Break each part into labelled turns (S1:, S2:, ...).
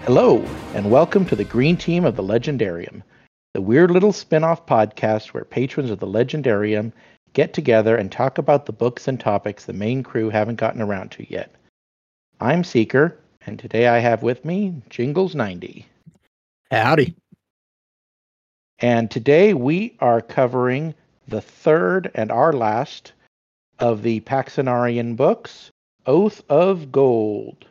S1: Hello, and welcome to the Green Team of the Legendarium, the weird little spin-off podcast where patrons of the Legendarium get together and talk about the books and topics the main crew haven't gotten around to yet. I'm Seeker, and today I have with me Jingles90.
S2: Howdy.
S1: And today we are covering the third and our last of the Paxenarian books, Oath of Gold.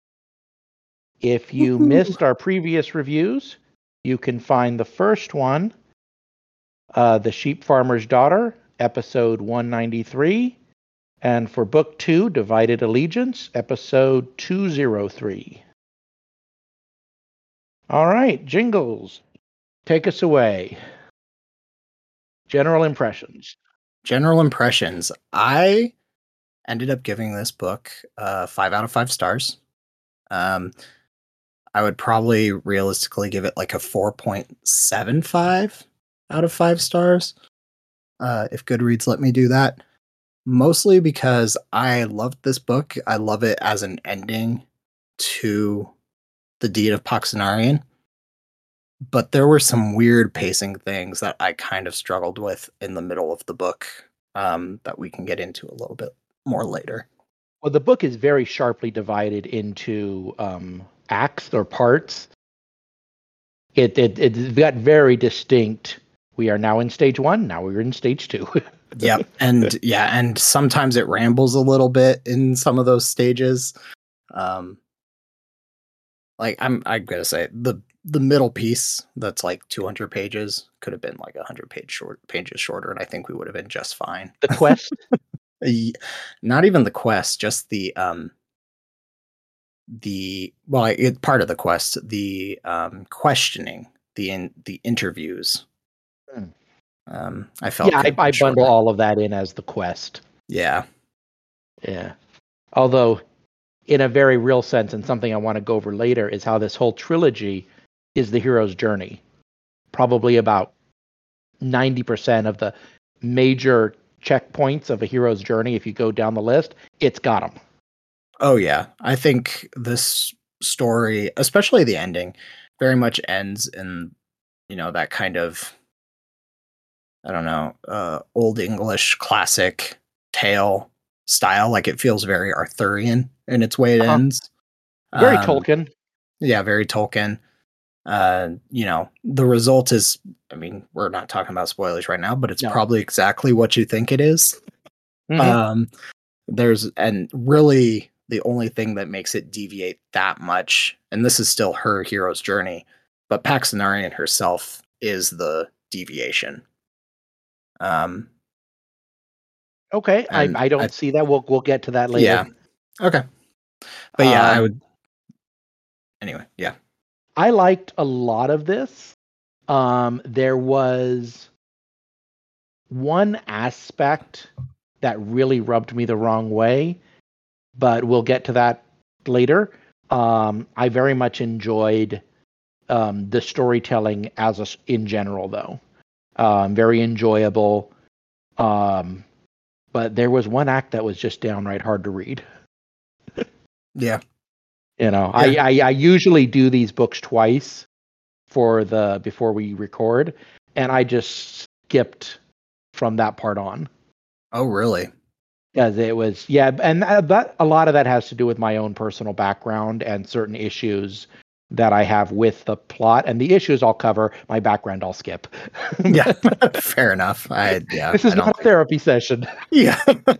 S1: If you missed our previous reviews, you can find the first one, The Sheep Farmer's Daughter, episode 193, and for book 2, Divided Allegiance, episode 203. All right, Jingles, take us away. General impressions.
S2: I ended up giving this book 5 out of 5 stars. I would probably realistically give it like a 4.75 out of 5 stars. If Goodreads let me do that. Mostly because I loved this book. I love it as an ending to the Deed of Paxenarian. But there were some weird pacing things that I kind of struggled with in the middle of the book that we can get into a little bit more later.
S1: Well, the book is very sharply divided into acts or parts. It's got very distinct. We are now in stage 1. Now we're in stage 2.
S2: Yep. And sometimes it rambles a little bit in some of those stages. Like I'm gonna say the middle piece that's like 200 pages could have been like 100 pages shorter, and I think we would have been just fine.
S1: The quest?
S2: Not even the quest, just part of the quest, the questioning, the interviews. I felt
S1: I bundle all of that in as the quest.
S2: Yeah.
S1: Although, in a very real sense, and something I want to go over later, is how this whole trilogy is the hero's journey. Probably about 90% of the major checkpoints of a hero's journey, if you go down the list, it's got them.
S2: Oh, yeah. I think this story, especially the ending, very much ends in, that kind of, I don't know, Old English classic tale style. Like it feels very Arthurian in its way it ends.
S1: Very Tolkien.
S2: Yeah, very Tolkien. The result is, we're not talking about spoilers right now, but it's probably exactly what you think it is. Mm-hmm. And really the only thing that makes it deviate that much, and this is still her hero's journey, but Paxenarian herself is the deviation.
S1: Okay, I don't see that. We'll get to that later.
S2: Yeah. Okay. But yeah, I would. Anyway, yeah.
S1: I liked a lot of this. There was one aspect that really rubbed me the wrong way, but we'll get to that later. I very much enjoyed the storytelling in general, though. Very enjoyable. But there was one act that was just downright hard to read.
S2: Yeah.
S1: I usually do these books twice before we record, and I just skipped from that part on.
S2: Oh, really?
S1: Because it was, and that a lot of that has to do with my own personal background and certain issues that I have with the plot, and the issues I'll cover. My background I'll skip.
S2: Yeah, fair enough.
S1: This is not a therapy session.
S2: Yeah.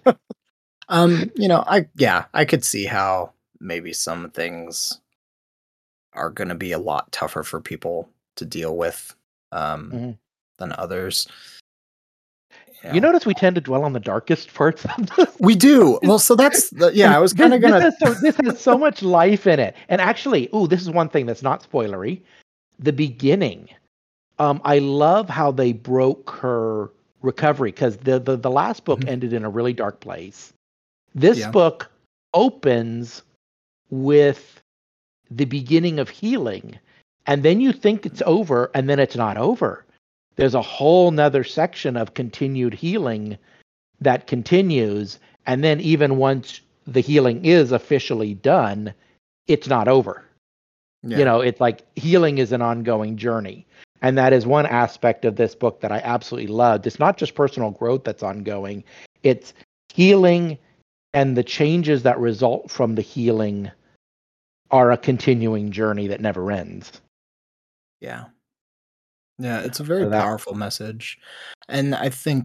S2: I could see how maybe some things are going to be a lot tougher for people to deal with than others.
S1: You notice we tend to dwell on the darkest parts of this?
S2: We do. Well, so that's I was kind of going
S1: to. This has so much life in it. And actually, this is one thing that's not spoilery. The beginning. I love how they broke her recovery, because the last book ended in a really dark place. This book opens with the beginning of healing, and then you think it's over, and then it's not over. There's a whole nother section of continued healing that continues, and then even once the healing is officially done, it's not over. You
S2: Yeah.
S1: know, it's like healing is an ongoing journey. And that is one aspect of this book that I absolutely loved. It's not just personal growth that's ongoing, it's healing, and the changes that result from the healing are a continuing journey that never ends.
S2: Yeah. Yeah, it's a very
S1: So that,
S2: powerful message. And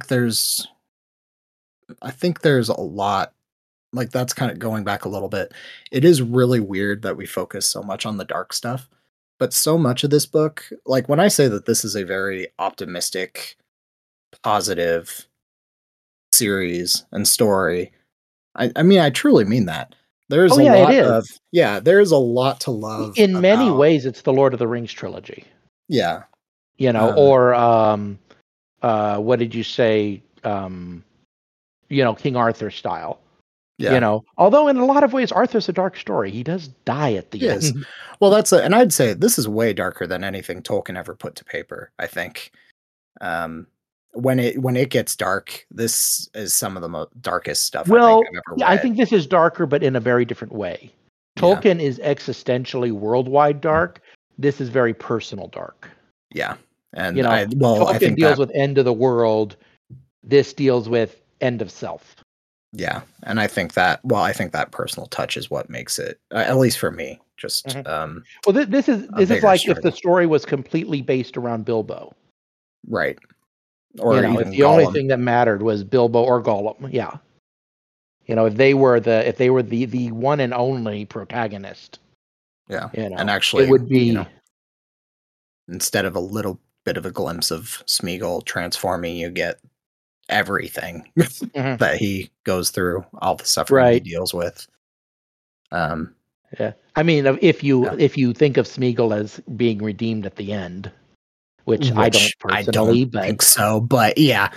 S2: I think there's a lot, like, that's kind of going back a little bit. It is really weird that we focus so much on the dark stuff, but so much of this book, like when I say that this is a very optimistic, positive series and story, I mean I truly mean that. There's
S1: oh
S2: a
S1: yeah, it
S2: lot
S1: is.
S2: of yeah, there's a lot to love
S1: In many
S2: about
S1: ways, it's the Lord of the Rings trilogy.
S2: yeah.
S1: You know,
S2: Um
S1: or what did you say? You know, King Arthur style. You
S2: yeah,
S1: know, although in a lot of ways, Arthur's a dark story. He does die at
S2: it
S1: the
S2: is.
S1: end.
S2: Well, and I'd say this is way darker than anything Tolkien ever put to paper, I think. Um, when it gets dark, this is some of the darkest stuff I think
S1: Well,
S2: I've ever
S1: yeah, I
S2: read.
S1: think this is darker, but in a very different way.
S2: Yeah,
S1: Tolkien is existentially worldwide dark. This is very personal dark.
S2: yeah,
S1: You
S2: and
S1: know,
S2: I
S1: Tolkien
S2: think
S1: deals
S2: that
S1: with end of the world. This deals with end of self.
S2: yeah, and I think that personal touch is what makes it, at least for me, just
S1: Mhm. Well,
S2: a
S1: this is
S2: bigger
S1: like if the
S2: struggle,
S1: story was completely based around Bilbo.
S2: right?
S1: You
S2: Or
S1: know, if
S2: even
S1: the only
S2: Gollum.
S1: thing that mattered was Bilbo or Gollum, yeah. You know, if they were the one and only protagonist,
S2: Yeah,
S1: you
S2: and
S1: know, it
S2: actually,
S1: would be
S2: instead of a little bit of a glimpse of Smeagol transforming, you get everything
S1: Mhm.
S2: that he goes through, all the suffering he
S1: Right.
S2: deals with. Um,
S1: Yeah. I mean, if you
S2: yeah.
S1: if you think of Smeagol as being redeemed at the end, which I don't
S2: Which I don't
S1: personally, but
S2: think so, but yeah.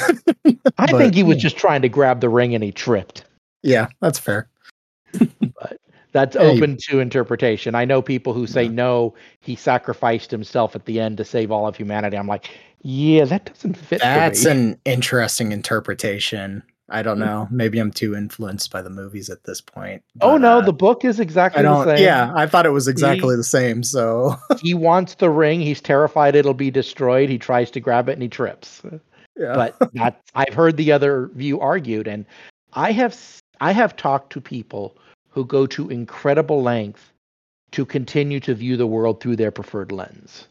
S1: I
S2: But
S1: think he was
S2: yeah,
S1: just trying to grab the ring and he tripped.
S2: yeah, that's fair.
S1: But that's
S2: Hey,
S1: open to interpretation. I know people who say
S2: yeah.
S1: no, he sacrificed himself at the end to save all of humanity. I'm like, yeah, that doesn't fit for
S2: That's
S1: me.
S2: an interesting interpretation. I don't know. Maybe I'm too influenced by the movies at this point,
S1: Oh
S2: but
S1: no, the book is
S2: I
S1: exactly the
S2: don't.
S1: same.
S2: Yeah, I thought it was
S1: He
S2: exactly the same. So
S1: he wants the ring. He's terrified it'll be destroyed. He tries to grab it and he trips.
S2: yeah,
S1: But I've heard the other view argued, and I have talked to people who go to incredible length to continue to view the world through their preferred lens.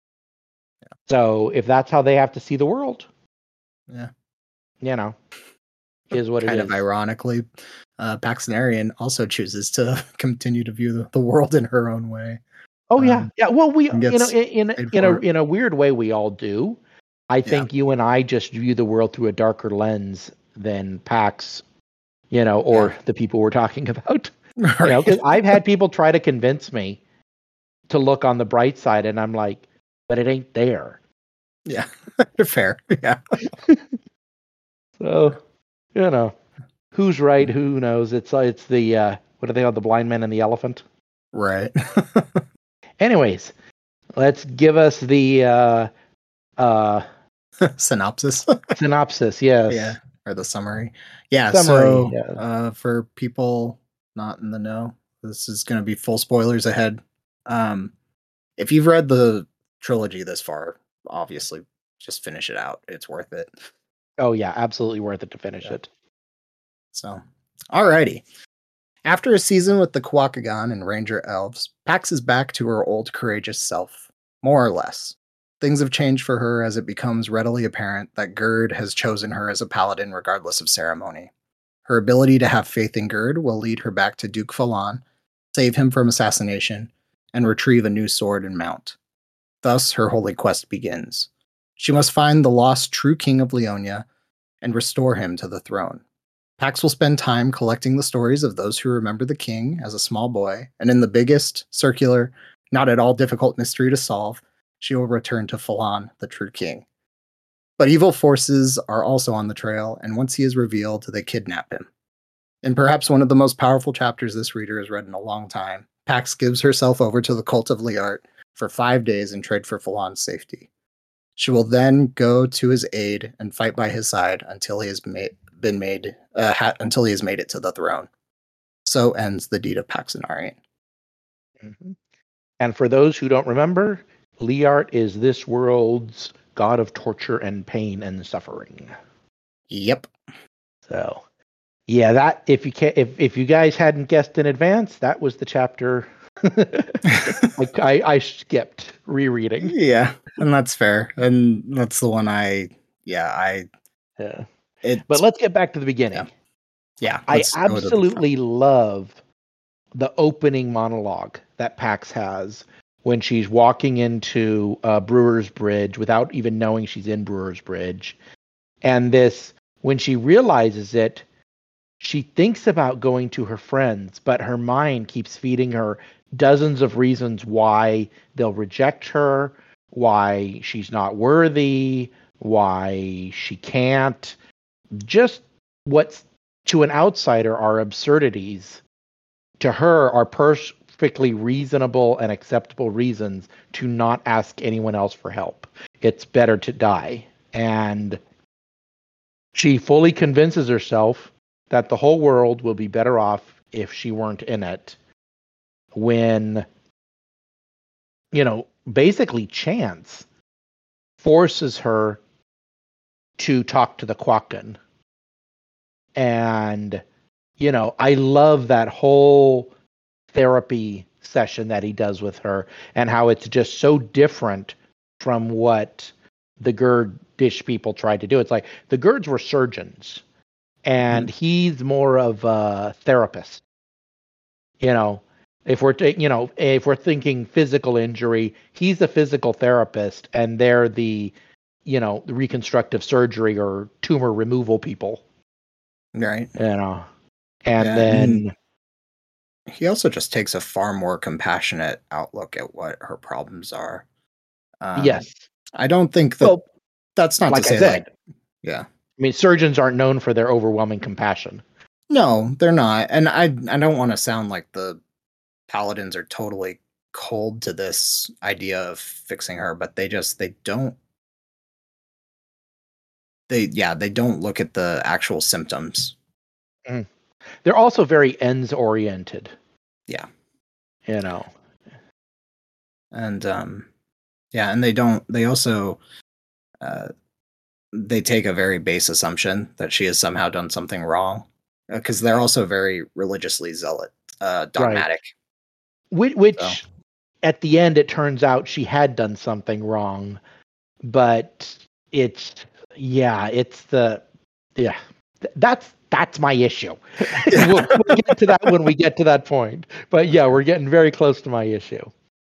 S1: So if that's how they have to see the world,
S2: yeah.
S1: you know, is what it
S2: Kind of
S1: is.
S2: ironically, Paxtonarian also chooses to continue to view the world in her own way,
S1: Oh yeah, yeah. Well, we
S2: and
S1: you know
S2: gets
S1: in
S2: paid
S1: in a
S2: for it.
S1: in a weird way we all do. I
S2: Yeah.
S1: think you and I just view the world through a darker lens than Pax, you know,
S2: Yeah.
S1: or the people we're talking about. You know,
S2: Right.
S1: because I've had people try to convince me to look on the bright side, and I'm like, but it ain't there.
S2: Yeah. Fair. Yeah.
S1: So, you know, who's right? Who knows? It's the what are they called? The blind man and the elephant.
S2: Right.
S1: Anyways, let's give us the uh,
S2: Synopsis.
S1: synopsis.
S2: Yeah.
S1: Yes,
S2: Or the summary. Yeah.
S1: summary.
S2: So,
S1: Yeah.
S2: for people not in the know, this is going to be full spoilers ahead. Um, if you've read the trilogy this far, obviously just finish it out. It's worth it.
S1: Oh yeah, absolutely worth it to finish
S2: Yeah.
S1: it.
S2: So, alrighty. After a season with the Quakagon and Ranger Elves, Pax is back to her old courageous self, more or less. Things have changed for her as it becomes readily apparent that Gerd has chosen her as a paladin regardless of ceremony. Her ability to have faith in Gerd will lead her back to Duke Falan, save him from assassination, and retrieve a new sword and mount. Thus, her holy quest begins. She must find the lost true king of Leonia and restore him to the throne. Pax will spend time collecting the stories of those who remember the king as a small boy, and in the biggest, circular, not at all difficult mystery to solve, she will return to Falan, the true king. But evil forces are also on the trail, and once he is revealed, they kidnap him. In perhaps one of the most powerful chapters this reader has read in a long time, Pax gives herself over to the cult of Liart for 5 days in trade for Falan's safety. She will then go to his aid and fight by his side until he has until he has made it to the throne. So ends the deed of Paxenarian.
S1: Mhm. And for those who don't remember, Liart is this world's god of torture and pain and suffering.
S2: Yep.
S1: So, yeah, that if you guys hadn't guessed in advance, that was the chapter I skipped rereading.
S2: Yeah, and that's fair. And that's the one
S1: Yeah.
S2: it's
S1: But let's get back to the beginning.
S2: yeah.
S1: I
S2: Let's go to the front.
S1: absolutely love the opening monologue that Pax has when she's walking into Brewer's Bridge without even knowing she's in Brewer's Bridge. And this, when she realizes it, she thinks about going to her friends, but her mind keeps feeding her dozens of reasons why they'll reject her, why she's not worthy, why she can't. Just what's to an outsider are absurdities, to her are perfectly reasonable and acceptable reasons to not ask anyone else for help. It's better to die. And she fully convinces herself that the whole world will be better off if she weren't in it, when, basically chance forces her to talk to the Quacken. And, I love that whole therapy session that he does with her and how it's just so different from what the Gurdish people tried to do. It's like the Gurds were surgeons and he's more of a therapist. If we're thinking physical injury, he's the physical therapist and they're the the reconstructive surgery or tumor removal people.
S2: Right.
S1: And
S2: Yeah,
S1: then
S2: he also just takes a far more compassionate outlook at what her problems are.
S1: Yes.
S2: I don't think that that's not
S1: like
S2: to say
S1: I said,
S2: yeah.
S1: I mean, surgeons aren't known for their overwhelming compassion.
S2: No, they're not. And I don't want to sound like the paladins are totally cold to this idea of fixing her, but they don't look at the actual symptoms.
S1: They're also very ends oriented.
S2: Yeah.
S1: And
S2: and they also they take a very base assumption that she has somehow done something wrong, because they're also very religiously dogmatic.
S1: Right. Which at the end, it turns out she had done something wrong, but that's my issue. We'll get to that when we get to that point. But yeah, we're getting very close to my issue.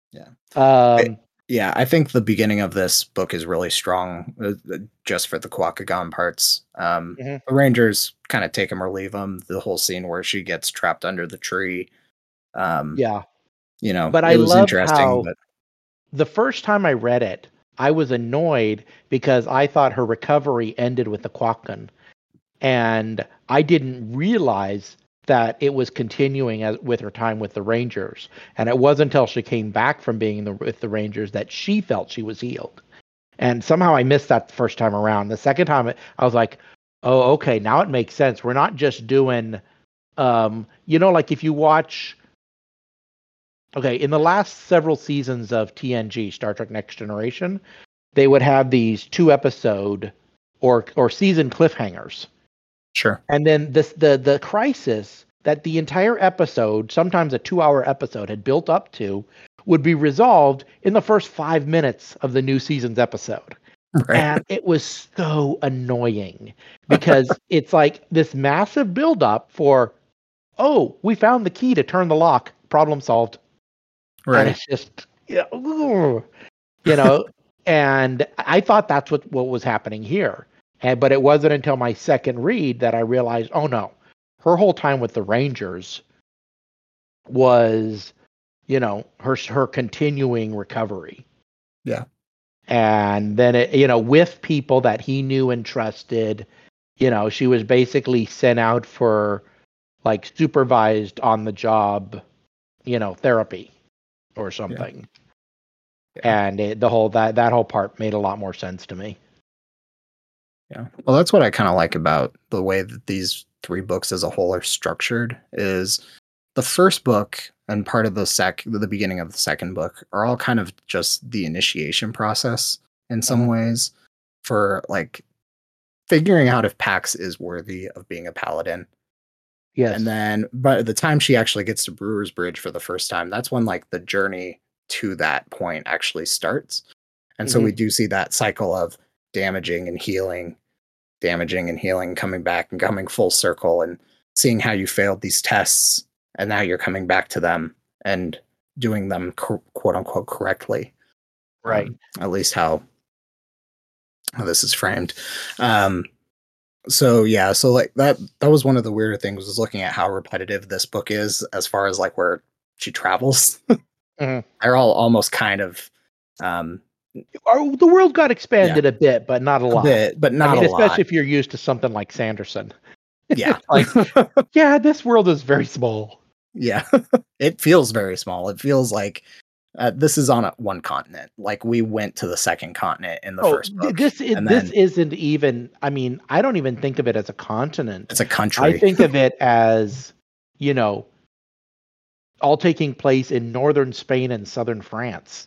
S2: Yeah. I think the beginning of this book is really strong, just for the Quacagon parts. The Rangers kind of take him or leave him. The whole scene where she gets trapped under the tree.
S1: But
S2: it was interesting. But
S1: the first time I read it, I was annoyed because I thought her recovery ended with the Quacken. And I didn't realize that it was continuing with her time with the Rangers. And it wasn't until she came back from being with the Rangers that she felt she was healed. And somehow I missed that the first time around. The second time, I was like, oh, okay, now it makes sense. We're not just doing, like if you watch, in the last several seasons of TNG, Star Trek Next Generation, they would have these 2-episode or season cliffhangers.
S2: Sure.
S1: And then the crisis that the entire episode, sometimes a 2-hour episode, had built up to, would be resolved in the first 5 minutes of the new season's episode. Right. And it was so annoying because it's like this massive buildup for, we found the key to turn the lock, problem solved.
S2: Right.
S1: And it's just, and I thought that's what was happening here. But it wasn't until my second read that I realized, oh no, her whole time with the Rangers was, her continuing recovery.
S2: Yeah.
S1: And then with people that he knew and trusted, she was basically sent out for like supervised on the job, therapy or something. Yeah. And that whole part made a lot more sense to me.
S2: Yeah. Well, that's what I kind of like about the way that these 3 books as a whole are structured, is the first book and part of the beginning of the second book are all kind of just the initiation process in some ways for like figuring out if Pax is worthy of being a paladin.
S1: Yes.
S2: And then by the time she actually gets to Brewer's Bridge for the first time, that's when like the journey to that point actually starts. And so we do see that cycle of damaging and healing, coming back and coming full circle and seeing how you failed these tests. And now you're coming back to them and doing them quote unquote correctly.
S1: Right.
S2: At least how this is framed. So yeah, so like that was one of the weirder things, was looking at how repetitive this book is as far as like where she travels. They're all almost kind of
S1: the world got expanded a bit, but not a lot.
S2: But not a lot.
S1: Especially if you're used to something like Sanderson.
S2: Yeah.
S1: Like, yeah, this world is very small.
S2: Yeah. It feels very small. It feels like this is on one continent. Like we went to the second continent in the first book.
S1: This isn't even, I mean, I don't even think of it as a continent.
S2: It's a country.
S1: I think of it as, you know, all taking place in northern Spain and southern France.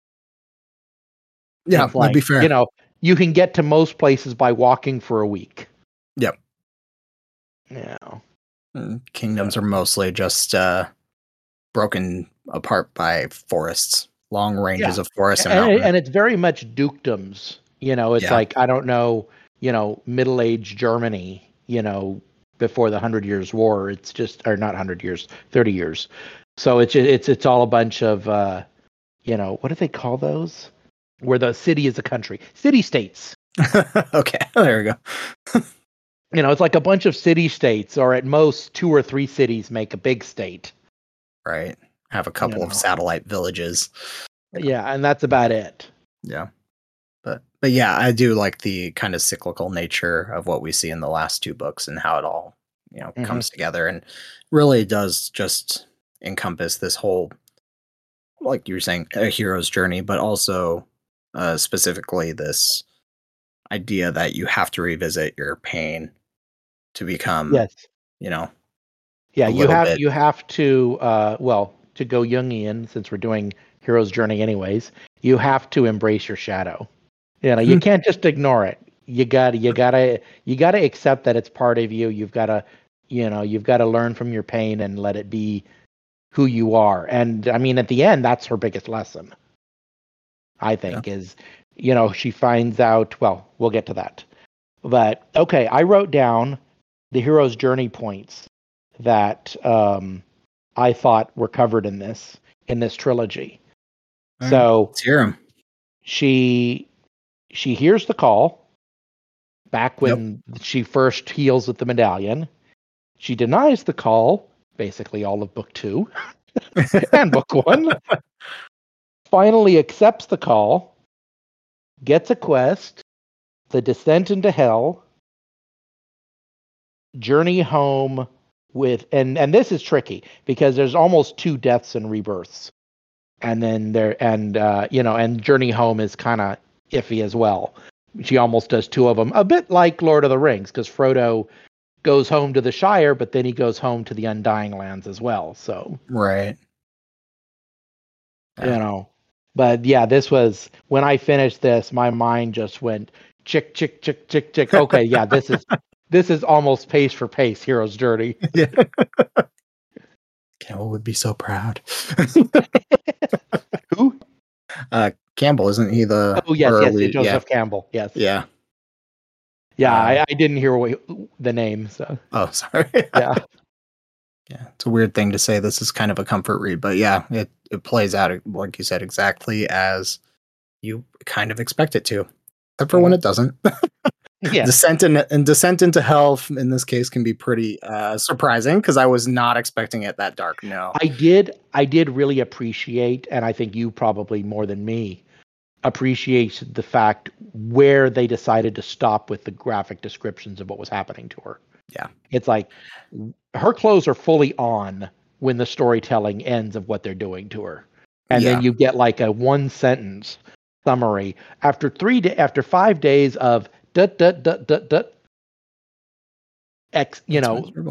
S2: Yeah, that'd be fair.
S1: You know, you can get to most places by walking for a week.
S2: Yep.
S1: Yeah.
S2: Kingdoms are mostly just broken apart by forests, long ranges of forests
S1: and it's very much dukedoms. You know, it's like, I don't know, you know, middle-aged Germany, you know, before the 100 Years' War. It's just, or not 100 years, 30 years. So it's all a bunch of, you know, what do they call those? Where the city is a country, city-states.
S2: Okay, there we go.
S1: You know, it's like a bunch of city-states, or at most 2 or 3 cities make a big state.
S2: Right. Have a couple of satellite villages.
S1: Yeah, and that's about it.
S2: Yeah. But yeah, I do like the kind of cyclical nature of what we see in the last 2 books and how it all, you know, comes together, and really does just encompass this whole, like you were saying, a hero's journey, but also specifically this idea that you have to revisit your pain to become, you know,
S1: you have to to go Jungian, since we're doing hero's journey anyways, you have to embrace your shadow. You know, you can't just ignore it. You gotta accept that it's part of you. You've got to learn from your pain and let it be who you are. And I mean, at the end, that's her biggest lesson, I think, is, you know, she finds out, well, we'll get to that. But okay, I wrote down the hero's journey points that I thought were covered in this trilogy. So
S2: let's hear 'em.
S1: She hears the call back when she first heals with the medallion. She denies the call, basically all of book 2 and book 1. Finally accepts the call, gets a quest, the descent into hell, journey home with, and this is tricky because there's almost 2 deaths and rebirths. And then and journey home is kind of iffy as well. She almost does 2 of them, a bit like Lord of the Rings, because Frodo goes home to the Shire, but then he goes home to the Undying Lands as well. So
S2: right,
S1: you know, but yeah, this was, when I finished this, my mind just went chick, chick, chick, chick, chick. Okay, yeah, this is almost pace for pace hero's journey.
S2: Yeah. Campbell would be so proud.
S1: Who?
S2: Campbell, isn't he the?
S1: Oh yes, Joseph Campbell. Yes.
S2: Yeah.
S1: Yeah, I didn't hear the name. So.
S2: Oh, sorry.
S1: Yeah.
S2: Yeah, it's a weird thing to say. This is kind of a comfort read, but yeah, it plays out, like you said, exactly as you kind of expect it to, except for when it doesn't.
S1: Yeah.
S2: Descent into hell in this case can be pretty surprising, because I was not expecting it that dark. No,
S1: I did really appreciate, and I think you probably more than me appreciate the fact where they decided to stop with the graphic descriptions of what was happening to her.
S2: Yeah,
S1: it's like her clothes are fully on when the storytelling ends of what they're doing to her, and then you get like a 1-sentence summary after 5 days of ... X, you know,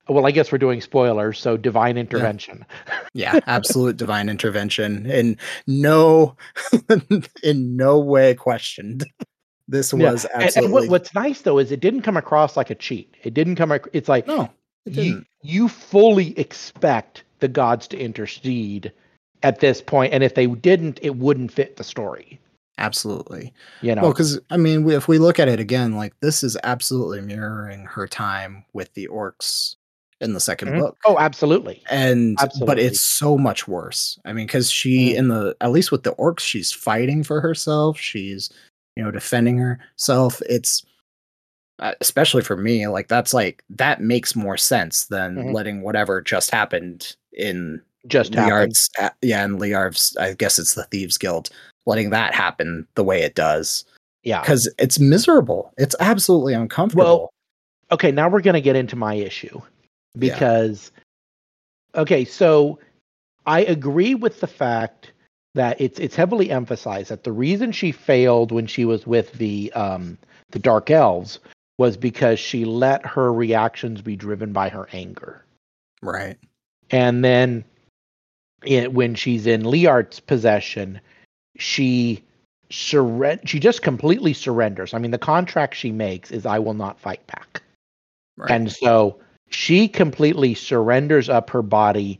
S1: Well, I guess we're doing spoilers, so divine
S2: Yeah.
S1: intervention.
S2: Yeah, absolute divine intervention, and no, in no way questioned. This
S1: Yeah,
S2: was
S1: and
S2: absolutely
S1: what's nice though is it didn't come across like a cheat. It didn't come. It's like
S2: no, it didn't.
S1: you fully expect the gods to intercede at this point, and if they didn't, it wouldn't fit the story.
S2: Absolutely.
S1: You
S2: Well,
S1: know.
S2: because I mean, if we look at it again, like this is absolutely mirroring her time with the orcs in the second
S1: Mhm.
S2: book.
S1: Oh, absolutely,
S2: But
S1: absolutely.
S2: it's so much worse. I mean, because she
S1: Mhm.
S2: in the at least with the orcs, she's fighting for herself. She's defending herself. It's especially for me, like that makes more sense than
S1: Mhm.
S2: letting whatever just happened in
S1: Just happened.
S2: Liard's. Yeah, in Liard's, I guess it's the Thieves Guild, letting that happen the way it does
S1: Yeah.
S2: because it's miserable. It's absolutely
S1: Well,
S2: uncomfortable.
S1: okay, now we're going to get into my issue
S2: Yeah,
S1: because okay, so I agree with the fact that it's heavily emphasized that the reason she failed when she was with the dark elves was because she let her reactions be driven by her anger.
S2: right.
S1: And then when she's in Liart's possession, she she just completely surrenders. I mean, the contract she makes is I will not fight back.
S2: Right.
S1: And so she completely surrenders up her body,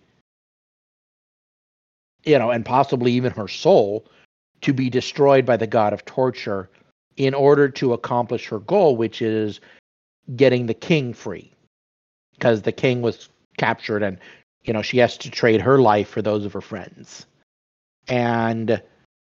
S1: and possibly even her soul to be destroyed by the god of torture in order to accomplish her goal, which is getting the king free. Because the king was captured and, she has to trade her life for those of her friends. And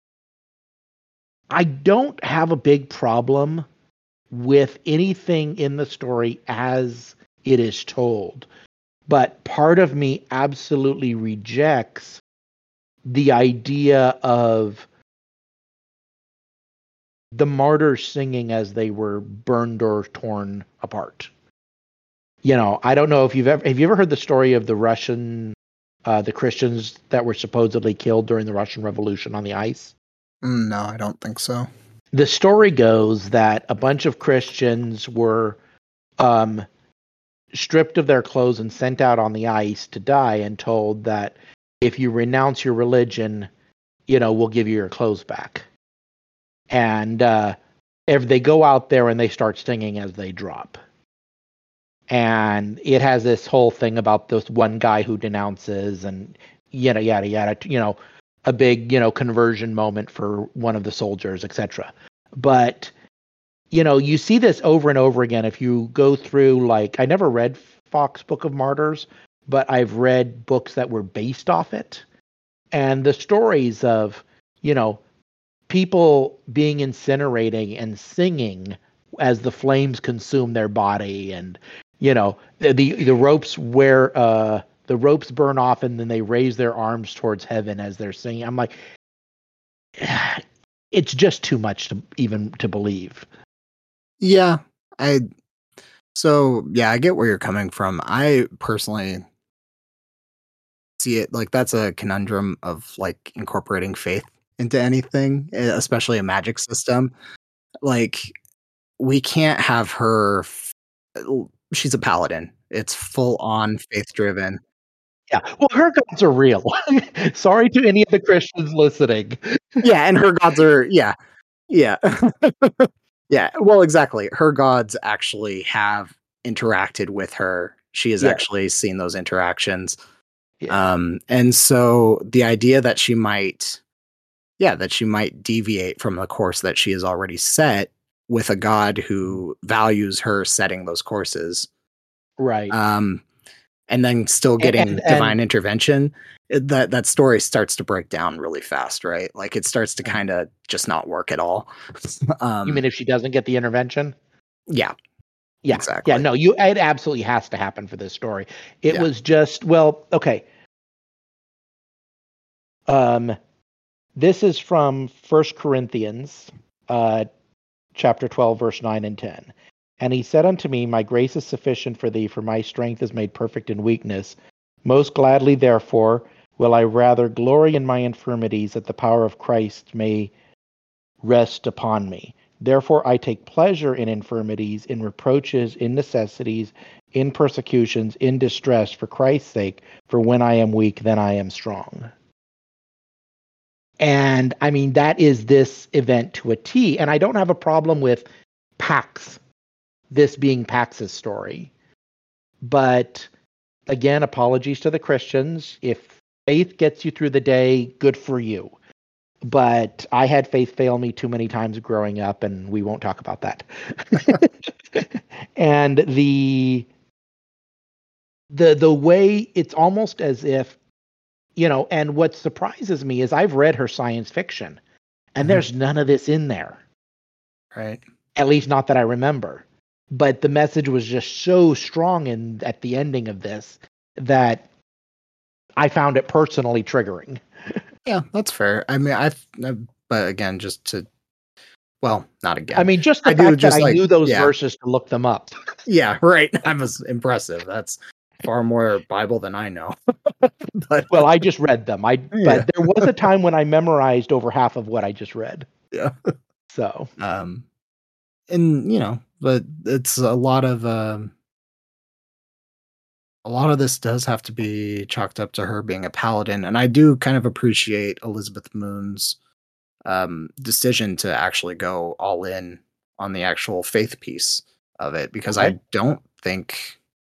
S1: I don't have a big problem with anything in the story as it is told. But part of me absolutely rejects the idea of the martyrs singing as they were burned or torn apart. I don't know if have you ever heard the story of the Christians that were supposedly killed during the Russian Revolution on the ice?
S2: No, I don't think so.
S1: The story goes that a bunch of Christians were um, stripped of their clothes and sent out on the ice to die, and told that if you renounce your religion, we'll give you your clothes back. And if they go out there and they start singing as they drop. And it has this whole thing about this one guy who denounces and yada yada yada, a big, conversion moment for one of the soldiers, etc. But you see this over and over again if you go through, like, I never read Fox Book of Martyrs, but I've read books that were based off it. And the stories of, you know, people being incinerating and singing as the flames consume their body, and the ropes where the ropes burn off and then they raise their arms towards heaven as they're singing. I'm like, it's just too much to even to believe.
S2: Yeah, I so yeah, I get where you're coming from. I personally see it like that's a conundrum of like incorporating faith into anything, especially a magic system. Like we can't have her she's a paladin. It's full on faith driven.
S1: Yeah, well, her gods are real. Sorry to any of the Christians listening.
S2: Yeah, and her gods are yeah. Yeah, well, exactly. Her gods actually have interacted with her. She has
S1: Yes,
S2: actually seen those interactions.
S1: yes.
S2: And so the idea that she might deviate from the course that she has already set with a god who values her setting those courses,
S1: Right.
S2: um, and then still getting
S1: And
S2: divine intervention, that story starts to break down really fast, right? Like it starts to kind of just not work at all.
S1: you mean
S2: um,
S1: if she doesn't get the intervention?
S2: yeah,
S1: Yeah. Yeah,
S2: exactly.
S1: no, it absolutely has to happen for this story. It
S2: Yeah.
S1: was just, well, okay. Um this is from First Corinthians, uh chapter 12, verse 9 and 10. And he said unto me, my grace is sufficient for thee, for my strength is made perfect in weakness. Most gladly, therefore, will I rather glory in my infirmities, that the power of Christ may rest upon me. Therefore, I take pleasure in infirmities, in reproaches, in necessities, in persecutions, in distress for Christ's sake. For when I am weak, then I am strong. And I mean, that is this event to a T. And I don't have a problem with Pax, this being Pax's story. But again, apologies to the Christians. If faith gets you through the day, good for you. But I had faith fail me too many times growing up, and we won't talk about that. And the way it's almost as if, and what surprises me is I've read her science fiction, and there's none of this in there.
S2: Right.
S1: At least not that I remember. But the message was just so strong at the ending of this that I found it personally triggering.
S2: Yeah, that's fair. I mean, but again, not again.
S1: I mean, just the fact that I knew those verses to look them up.
S2: Yeah, right. That was impressive. That's far more Bible than I know. But
S1: well, I just read them. But there was a time when I memorized over half of what I just read.
S2: Yeah.
S1: So,
S2: and but it's a lot of this does have to be chalked up to her being a paladin, and I do kind of appreciate Elizabeth Moon's decision to actually go all in on the actual faith piece of it, because I don't think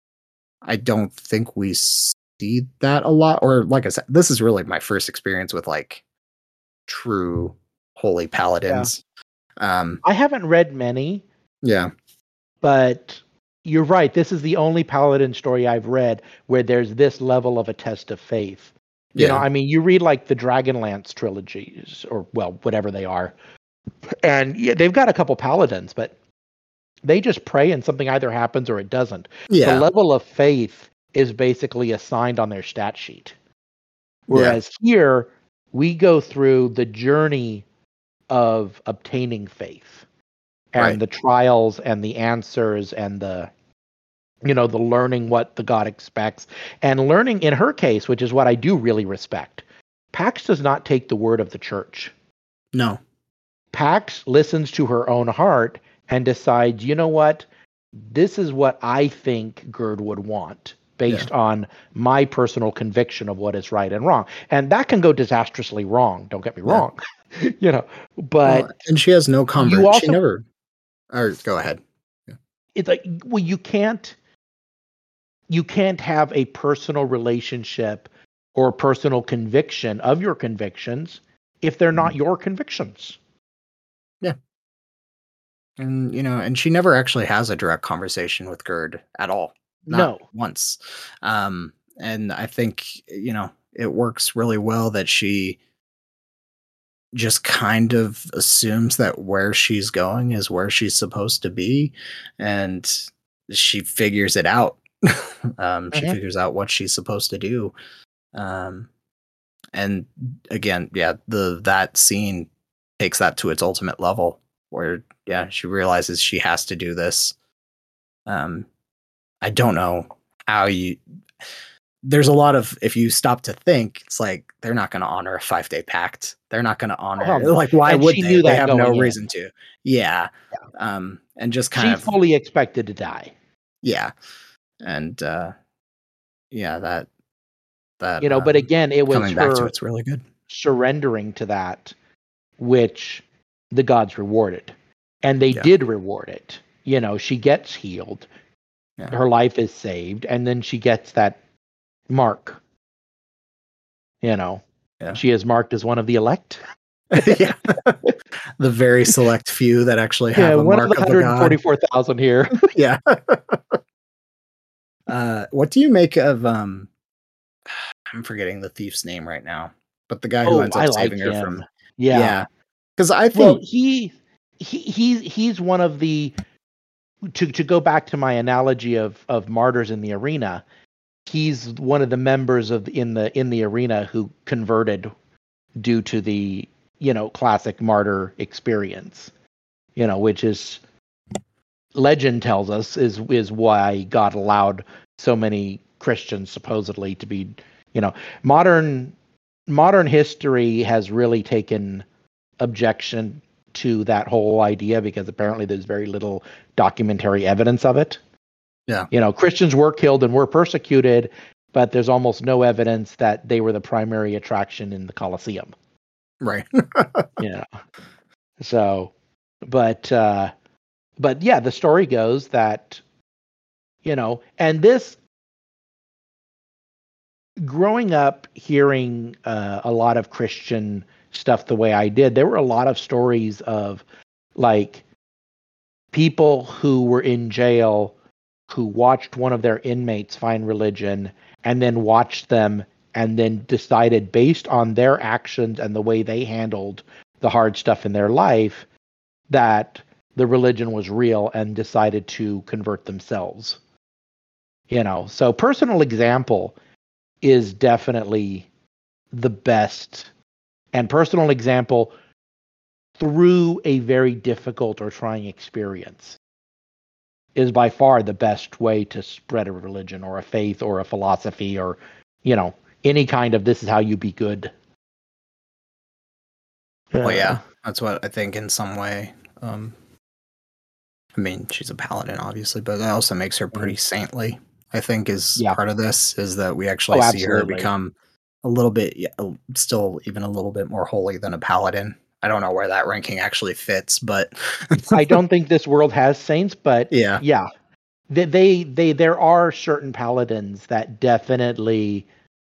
S2: we see that a lot. Or like I said, this is really my first experience with like true holy paladins.
S1: Yeah. I haven't read many.
S2: Yeah.
S1: But you're right. This is the only paladin story I've read where there's this level of a test of faith. You know, I mean, you read like the Dragonlance trilogies, or well, whatever they are, and yeah, they've got a couple paladins, but they just pray and something either happens or it doesn't. Yeah. The level of faith is basically assigned on their stat sheet. Whereas here, we go through the journey of obtaining faith and the trials and the answers and the learning what the God expects, and learning in her case, which is what I do really respect. Pax does not take the word of the church.
S2: No.
S1: Pax listens to her own heart and decides, you know what? This is what I think Gerd would want based on my personal conviction of what is right and wrong. And that can go disastrously wrong. Don't get me wrong. But
S2: and she has no convert. She never. Or go ahead. Yeah.
S1: It's like, well, you can't have a personal relationship or personal conviction of your convictions if they're not your convictions.
S2: Yeah. And, and she never actually has a direct conversation with Gerd at all. Not once. And I think, it works really well that she just kind of assumes that where she's going is where she's supposed to be. And she figures it out. She figures out what she's supposed to do. And again, that scene takes that to its ultimate level where, she realizes she has to do this. I don't know how there's a lot of, if you stop to think, it's like, they're not going to honor a 5-day pact. They're not going to honor, like, why would they? They have no reason to. Yeah. And just kind of.
S1: She fully expected to die.
S2: Yeah. And, that.
S1: But again, it was
S2: coming back to it's really good.
S1: Surrendering to that, which the gods rewarded. And they did reward it. She gets healed. Yeah. Her life is saved. And then she gets that mark. She is marked as one of the elect.
S2: Yeah. The very select few that actually have a mark of the god.
S1: 144,000 here.
S2: Yeah. What do you make of I'm forgetting the thief's name right now, but the guy who ends up saving her from because I think
S1: he's one of the to go back to my analogy of martyrs in the arena, he's one of the members of in the arena who converted due to the classic martyr experience, which is legend tells us is why God allowed so many Christians supposedly to be, modern history has really taken objection to that whole idea because apparently there's very little documentary evidence of it.
S2: Yeah.
S1: Christians were killed and were persecuted, but there's almost no evidence that they were the primary attraction in the Colosseum.
S2: Right.
S1: So, but yeah, the story goes that, and this, growing up hearing a lot of Christian stuff the way I did, there were a lot of stories of like people who were in jail who watched one of their inmates find religion and then watched them and then decided based on their actions and the way they handled the hard stuff in their life that the religion was real and decided to convert themselves. So personal example is definitely the best, and personal example through a very difficult or trying experience is by far the best way to spread a religion or a faith or a philosophy or, any kind of this is how you be good.
S2: Well, yeah, that's what I think in some way. I mean, she's a paladin, obviously, but that also makes her pretty saintly. I think is part of this is that we actually see her become a little bit, still even a little bit more holy than a paladin. I don't know where that ranking actually fits, but
S1: I don't think this world has saints, but yeah. There are certain paladins that definitely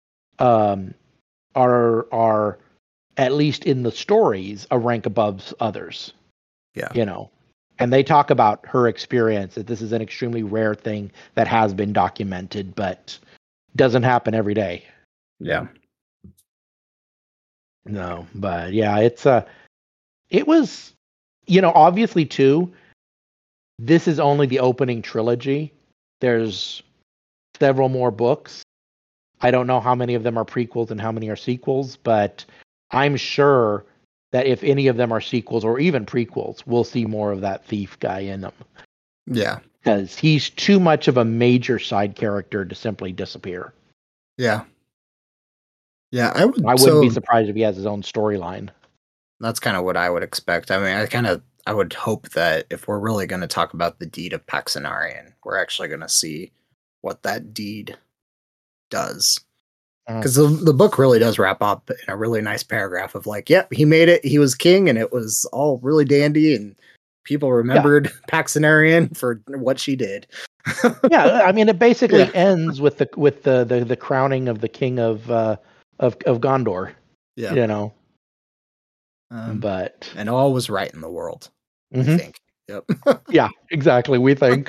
S1: are at least in the stories a rank above others.
S2: Yeah.
S1: And they talk about her experience that this is an extremely rare thing that has been documented, but doesn't happen every day.
S2: Yeah.
S1: No, but yeah, it was, obviously too, this is only the opening trilogy. There's several more books. I don't know how many of them are prequels and how many are sequels, but I'm sure that if any of them are sequels or even prequels, we'll see more of that thief guy in them.
S2: Yeah.
S1: Because he's too much of a major side character to simply disappear.
S2: Yeah. Yeah, I
S1: wouldn't be surprised if he has his own storyline.
S2: That's kind of what I would expect. I mean, I would hope that if we're really going to talk about the deed of Paxenarian, we're actually going to see what that deed does. Because the book really does wrap up in a really nice paragraph of like, yep, he made it. He was king, and it was all really dandy, and people remembered Paxenarian for what she did.
S1: Yeah, I mean, it basically ends with the crowning of the king of Gondor.
S2: Yeah,
S1: but
S2: and all was right in the world. I think. Yep.
S1: Yeah, exactly. We think.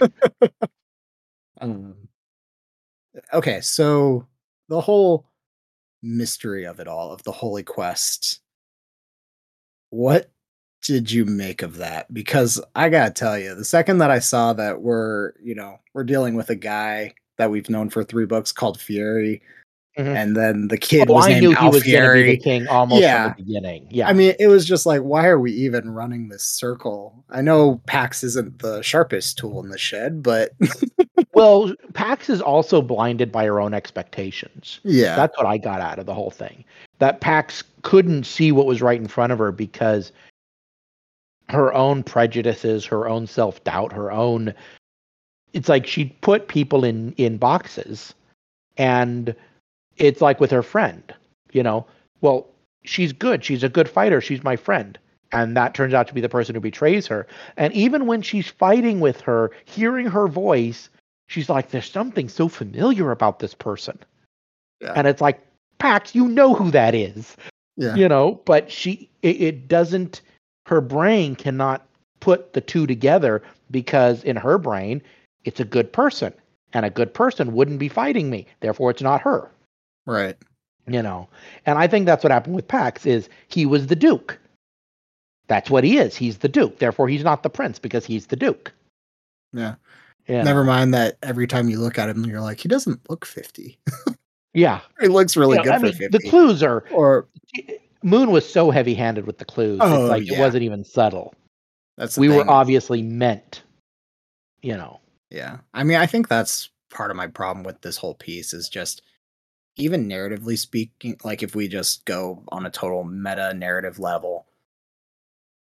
S2: Okay, so the whole mystery of it all, of the Holy Quest, what did you make of that? Because I gotta tell you, the second that I saw that we're dealing with a guy that we've known for 3 books called Fieri, and then the kid was named
S1: knew he was
S2: Alfieri.
S1: Going to be the king almost from the beginning. Yeah,
S2: I mean, it was just like, why are we even running this circle? I know Pax isn't the sharpest tool in the shed, but
S1: well, Pax is also blinded by her own expectations.
S2: Yeah,
S1: that's what I got out of the whole thing. That Pax couldn't see what was right in front of her because her own prejudices, her own self-doubt, it's like she put people in boxes, and it's like with her friend, well, she's good. She's a good fighter. She's my friend. And that turns out to be the person who betrays her. And even when she's fighting with her, hearing her voice, she's like, there's something so familiar about this person.
S2: Yeah.
S1: And it's like, Pax, you know who that is.
S2: Yeah.
S1: But it doesn't, her brain cannot put the two together because in her brain, it's a good person. And a good person wouldn't be fighting me. Therefore, it's not her.
S2: Right.
S1: And I think that's what happened with Pax is he was the Duke. That's what he is. He's the Duke. Therefore, he's not the prince because he's the Duke.
S2: Yeah. Never mind that every time you look at him, you're like, he doesn't look 50.
S1: Yeah.
S2: He looks really good for 50.
S1: The clues are... Moon was so heavy-handed with the clues. It's like it wasn't even subtle.
S2: That's
S1: we were obviously meant,
S2: Yeah. I mean, I think that's part of my problem with this whole piece is just even narratively speaking, like if we just go on a total meta narrative level,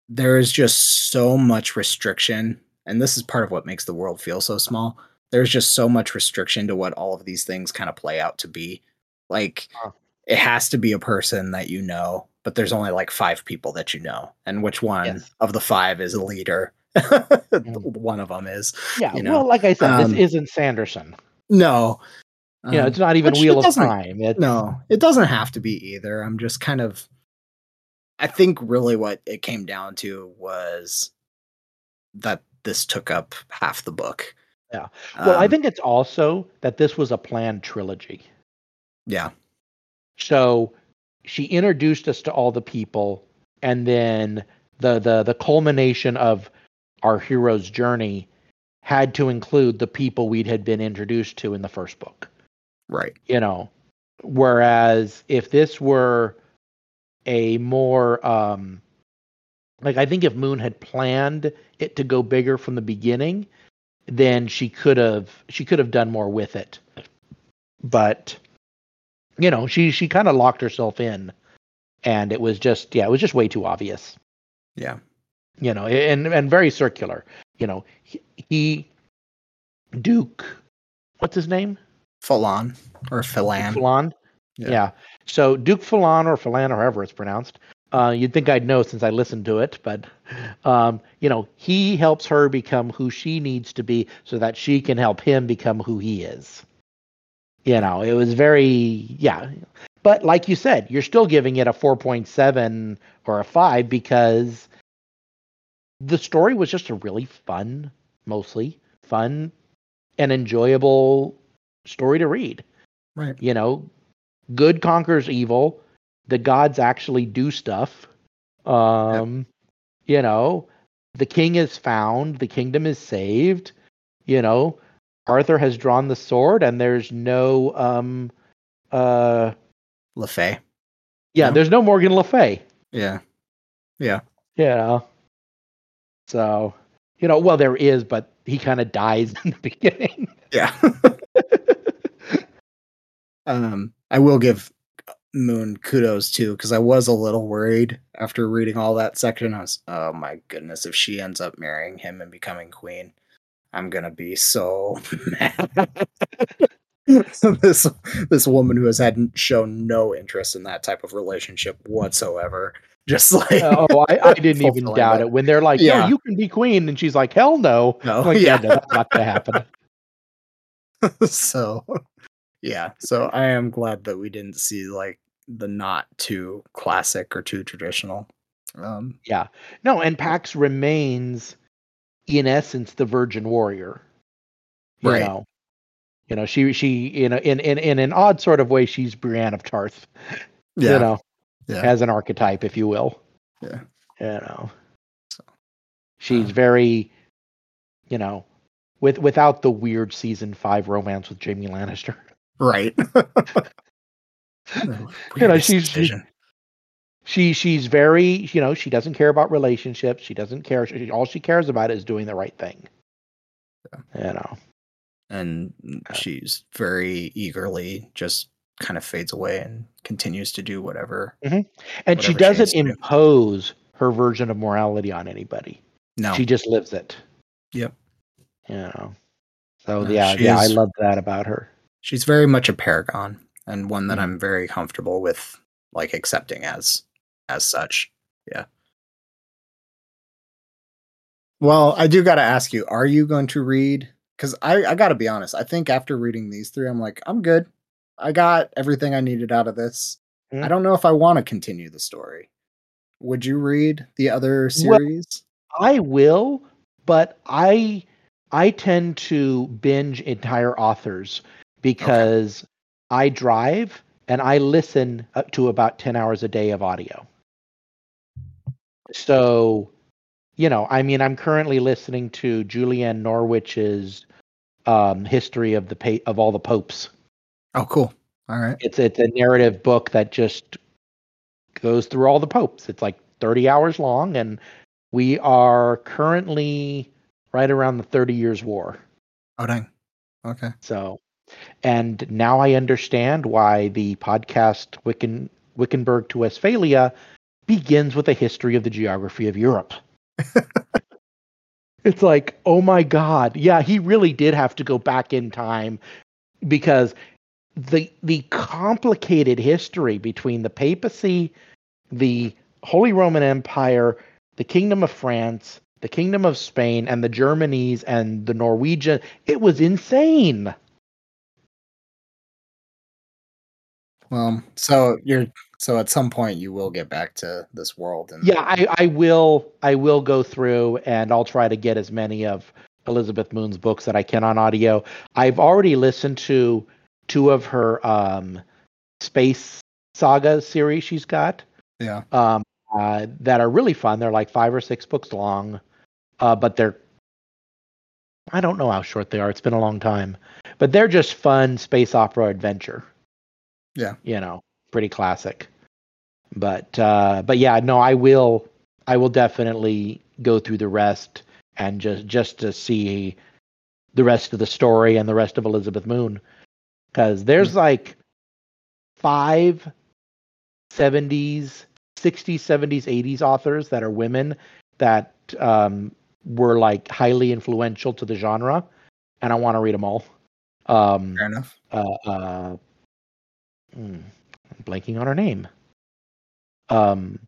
S2: there is just so much restriction, and this is part of what makes the world feel so small. There's just so much restriction to what all of these things kind of play out to be. Like,
S1: Huh.
S2: it has to be a person that you know, but there's only like 5 people that you know, and which one
S1: Yes.
S2: of the 5 is a leader?
S1: Mhm.
S2: One of them is,
S1: Yeah.
S2: you know?
S1: Well, like I said, this
S2: Um,
S1: isn't Sanderson.
S2: no,
S1: It's not even
S2: which
S1: Wheel
S2: it
S1: of
S2: doesn't
S1: Time. It's
S2: no, it doesn't have to be either. I'm just kind of I think really what it came down to was that this took up half the book.
S1: yeah. Well, I
S2: Um,
S1: think it's also that this was a planned trilogy.
S2: yeah,
S1: So she introduced us to all the people, and then the culmination of our hero's journey had to include the people we had been introduced to in the first book.
S2: right.
S1: You know, whereas if this were a more like I think if Moon had planned it to go bigger from the beginning, then she could have done more with it. But she kind of locked herself in, and it was just way too obvious.
S2: Yeah.
S1: And very circular. He Duke, what's his name?
S2: Falon or
S1: Duke
S2: Philan.
S1: Falon.
S2: Yeah.
S1: Yeah. So Duke Falon or Phelan or however it's pronounced. You'd think I'd know since I listened to it, but he helps her become who she needs to be so that she can help him become who he is. It was yeah. But like you said, you're still giving it a 4.7 or a 5 because the story was just a really fun, mostly fun and enjoyable story to read.
S2: Right.
S1: You know, good conquers evil. The gods actually do stuff.
S2: Yep.
S1: Um, you know, the king is found, the kingdom is saved. You know, Arthur has drawn the sword, and there's no uh
S2: LaFay.
S1: yeah,
S2: No.
S1: there's no Morgan Le Fay.
S2: Yeah. Yeah.
S1: You know, so well there is, but he kind of dies in the beginning.
S2: Yeah. I will give Moon kudos too, because I was a little worried after reading all that section. I was, oh my goodness, if she ends up marrying him and becoming queen, I'm gonna be so mad. this this woman who has shown no interest in that type of relationship whatsoever, just like
S1: Oh, I didn't even
S2: fulfilling
S1: doubt
S2: that.
S1: it when they're like, "No,
S2: Yeah.
S1: you can be queen," and she's like, "Hell no!" I'm
S2: No.
S1: like, "Yeah,
S2: Yeah.
S1: no, that's not gonna happen."
S2: So yeah. So I am glad that we didn't see like the not too classic or too traditional. Um.
S1: Yeah, no, and Pax remains in essence the Virgin Warrior. You
S2: Right.
S1: know, she in an odd sort of way, she's Brienne of Tarth. You
S2: Yeah.
S1: know,
S2: Yeah.
S1: as an archetype, if you will.
S2: Yeah.
S1: You know,
S2: So,
S1: she's
S2: um,
S1: very without the weird season 5 romance with Jamie Lannister.
S2: right. The weirdest
S1: She's
S2: decision.
S1: she's very she doesn't care about relationships. She doesn't care. All she cares about is doing the right thing. You know.
S2: And
S1: Uh,
S2: she's very eagerly just kind of fades away and continues to do
S1: mhm. And she
S2: whatever she
S1: doesn't
S2: needs to do.
S1: impose her version of morality on anybody.
S2: No.
S1: She just lives it.
S2: Yep.
S1: You know. So
S2: No,
S1: yeah, I love that about her.
S2: she's very much a paragon and one that
S1: Mhm.
S2: I'm very comfortable with like accepting as such. Yeah. Well, I do gotta ask you, are you going to read? Because I gotta be honest, I think after reading these three, I'm like, I'm good. I got everything I needed out of this. I
S1: Mhm.
S2: don't know if I want to continue the story. Would you read the other
S1: Well,
S2: series?
S1: I will, but I tend to binge entire authors
S2: Okay.
S1: because I drive and I listen up to about 10 hours a day of audio. So, I mean, I'm currently listening to Julianne Norwich's history of of all the popes.
S2: Oh, cool. All right.
S1: It's a narrative book that just goes through all the popes. It's like 30 hours long, and we are currently right around the 30 Years' War.
S2: Oh, dang. Okay.
S1: So, and now I understand why the podcast Wickenburg to Westphalia begins with a history of the geography of Europe. It's like, oh my God. Yeah, he really did have to go back in time because the complicated history between the papacy, the Holy Roman Empire, the Kingdom of France, the Kingdom of Spain, and the Germanies and the Norwegian, it was insane.
S2: Well, so at some point you will get back to this world, and
S1: Yeah, I will go through and I'll try to get as many of Elizabeth Moon's books that I can on audio. I've already listened to two of her space saga series she's got
S2: yeah,
S1: um, that are really fun. They're like 5 or 6 books long, but I don't know how short they are. It's been a long time, but they're just fun space opera adventure.
S2: yeah.
S1: Pretty classic. But yeah, no, I will definitely go through the rest and just to see the rest of the story and the rest of Elizabeth Moon because there's like 5 70s, 60s, 70s, 80s authors that are women that were like highly influential to the genre, and I want to read them all. Um,
S2: Fair enough.
S1: I'm blanking on her name. Um,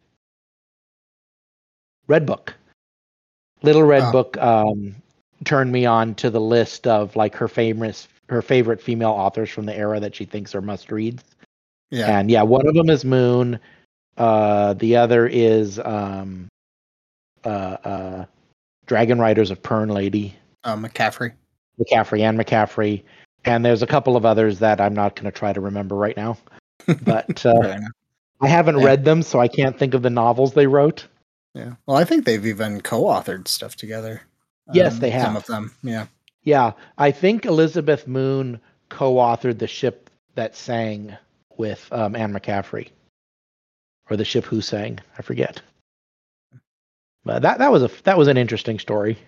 S1: Red Book. Little Red
S2: Oh,
S1: Book turned me on to the list of like her favorite female authors from the era that she thinks are must reads.
S2: yeah.
S1: And yeah, one of them is Moon. The other is uh, uh, Dragon Riders of Pern Lady,
S2: McCaffrey.
S1: Anne McCaffrey, and there's a couple of others that I'm not going to try to remember right now. But
S2: Fair enough.
S1: I haven't
S2: Yeah,
S1: read them, so I can't think of the novels they wrote.
S2: yeah. Well, I think they've even co-authored stuff together.
S1: Yes, they
S2: Some of
S1: have.
S2: them. Yeah.
S1: Yeah, I think Elizabeth Moon co-authored The Ship That Sang with Anne McCaffrey, or The Ship Who Sang. I forget. But that was an interesting story.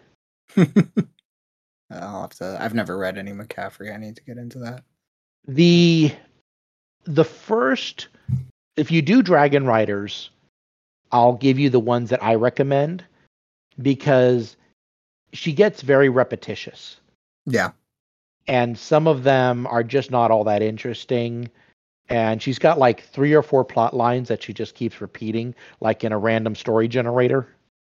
S2: I'll have to. I've never read any McCaffrey. I need to get into that.
S1: The the first, if you do Dragon Riders, I'll give you the ones that I recommend because she gets very repetitious,
S2: Yeah.
S1: and some of them are just not all that interesting. And she's got like 3 or 4 plot lines that she just keeps repeating, like in a random story generator.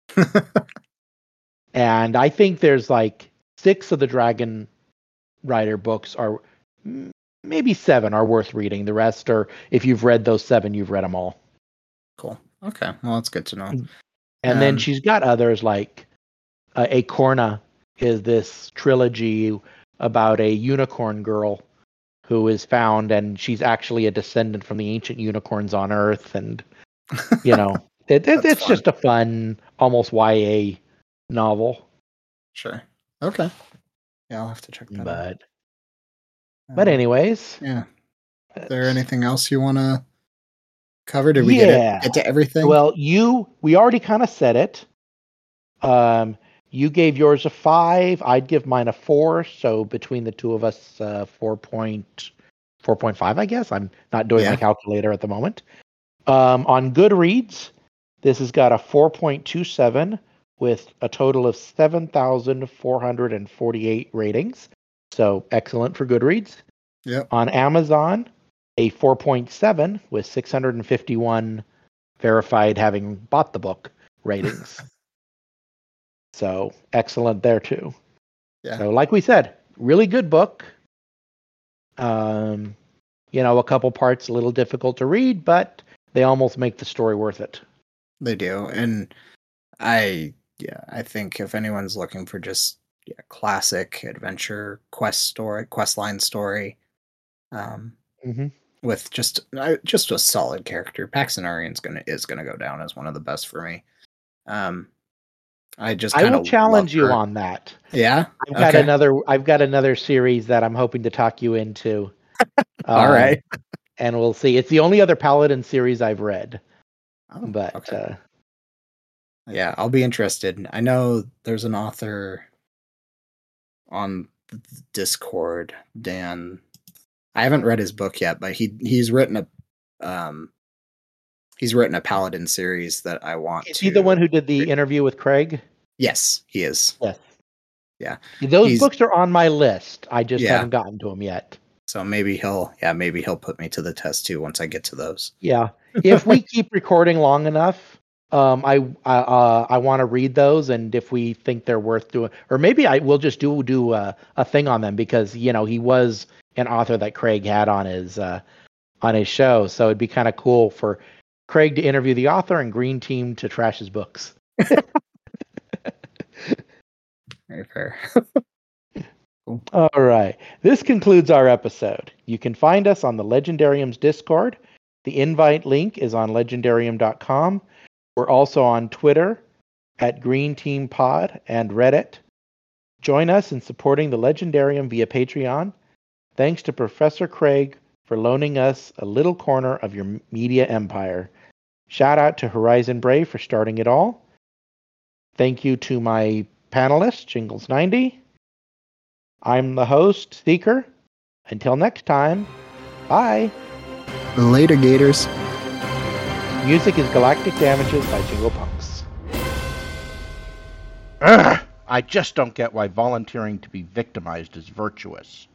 S1: And I think there's like 6 of the Dragon Rider books are maybe 7 are worth reading. The rest are, if you've read those 7, you've read them all.
S2: Cool. Okay. Well, that's good to know.
S1: And then she's got others like Acorna is this trilogy about a unicorn girl who is found, and she's actually a descendant from the ancient unicorns on Earth. And
S2: That's
S1: it's
S2: fun.
S1: just a fun, almost YA novel.
S2: Sure. Okay. Yeah, I'll have to check that out.
S1: But anyways,
S2: Yeah. Is there anything else you want to cover? Did we
S1: yeah.
S2: get to everything?
S1: Well, we already kind of said it. You gave yours a 5. I'd give mine a 4. So between the two of us, 4.5, I guess. I'm not doing my calculator at the moment. On Goodreads, this has got a 4.27 with a total of 7,448 ratings. So excellent for Goodreads.
S2: Yep.
S1: On Amazon, a 4.7 with 651 verified having bought the book ratings. So excellent there too.
S2: Yeah.
S1: So like we said, really good book. A couple parts a little difficult to read, but they almost make the story worth it.
S2: They do. And I think if anyone's looking for just classic adventure quest line story, with just a solid character, Paxton Arian's is gonna go down as one of the best for me. I
S1: will challenge you on that.
S2: Yeah.
S1: I've got another series that I'm hoping to talk you into.
S2: All right.
S1: And we'll see. It's the only other Paladin series I've read. But
S2: okay. Yeah, I'll be interested. I know there's an author on Discord, Dan. I haven't read his book yet, but he's written He's written a Paladin series that I want to.
S1: Is he the one who did the interview with Craig?
S2: Yes, he is.
S1: Yes.
S2: Yeah.
S1: Those books are on my list. I just haven't gotten to them yet.
S2: So maybe he'll put me to the test too once I get to those.
S1: Yeah. If we keep recording long enough, I want to read those, and if we think they're worth doing, or maybe we'll just do a thing on them, because he was an author that Craig had on his show, so it'd be kind of cool for Craig to interview the author and Green Team to trash his books.
S2: Very fair.
S1: Cool. All right. This concludes our episode. You can find us on the Legendarium's Discord. The invite link is on legendarium.com. We're also on Twitter at Green Team Pod and Reddit. Join us in supporting the Legendarium via Patreon. Thanks to Professor Craig for loaning us a little corner of your media empire. Shout out to Horizon Brave for starting it all. Thank you to my panelist, Jingles90. I'm the host, Seeker. Until next time, bye.
S2: Later, Gators.
S1: Music is Galactic Damages by Jingle Punks. Ugh, I just don't get why volunteering to be victimized is virtuous.